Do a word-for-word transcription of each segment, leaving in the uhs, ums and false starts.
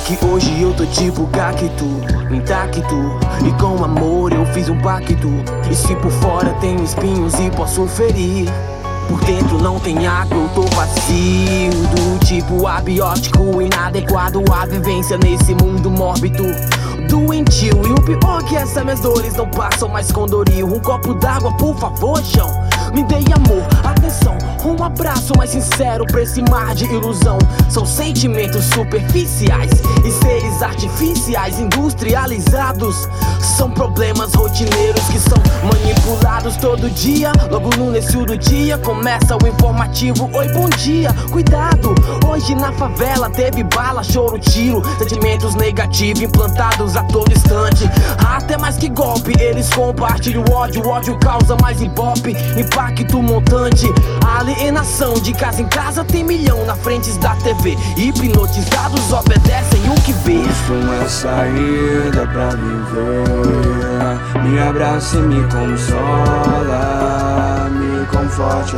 que hoje eu tô tipo cacto, intacto, e com amor eu fiz um pacto. E se por fora tenho espinhos e posso ferir, por dentro não tem água, eu tô vazio. Do tipo abiótico, inadequado à vivência nesse mundo mórbido, doentio. E o pior é que essas minhas dores não passam mais com doril. Um copo d'água, por favor, chão. Me dê amor, atenção, um abraço mais sincero pra esse mar de ilusão. São sentimentos superficiais e seres artificiais industrializados. São problemas rotineiros que são manipulados todo dia. Logo no início do dia começa o informativo. Oi, bom dia, cuidado, hoje na favela teve bala, choro, tiro. Sentimentos negativos implantados a todo instante. Até mais que golpe, eles compartilham o ódio. O ódio causa mais ibope, impacto montante. Alienação de casa em casa, tem milhão na frente da T V. Hipnotizados obedecem o que vê. Busco uma saída pra viver. Me abraça e me consola, me conforte, ó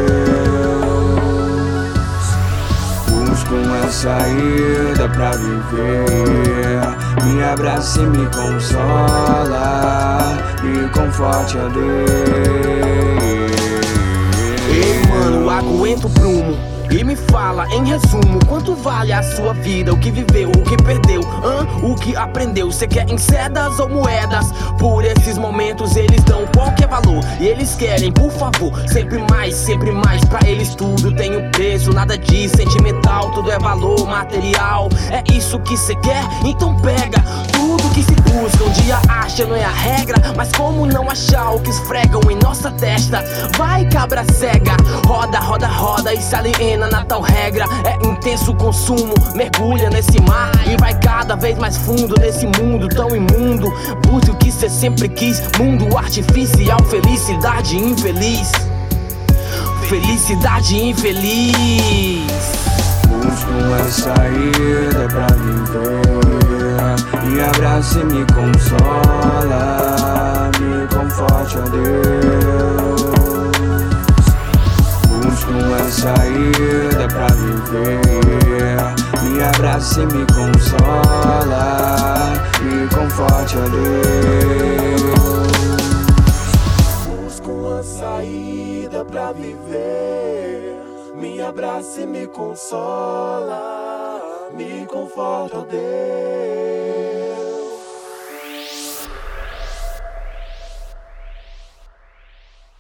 Deus. Busco uma saída pra viver. Me abraça e me consola, me conforte, ó Deus. Ei, mano, aguenta o prumo e me fala em resumo, quanto vale a sua vida? O que viveu, o que perdeu, hã? O que aprendeu? Cê quer em sedas ou moedas? Por esses momentos eles dão qualquer valor e eles querem, por favor, sempre mais, sempre mais. Pra eles tudo tem um preço, nada de sentimental, tudo é valor material. É isso que cê quer? Então pega tudo que se busca. Um dia acha, não é a regra, mas como não achar o que esfregam em nossa testa? Vai, cabra cega, roda, roda, roda e se aliena na tal regra. É intenso o consumo, mergulha nesse mar e vai cada vez mais fundo nesse mundo tão imundo. Busque o que cê sempre quis, mundo artificial, felicidade infeliz, felicidade infeliz. Busco uma saída pra viver. Me abraça e me consola, me conforte, ó Deus. Busco uma saída pra viver. Me abraça e me consola, me conforte, ó Deus. Busco uma saída pra viver. Me abraça e me consola, me conforta, ó Deus.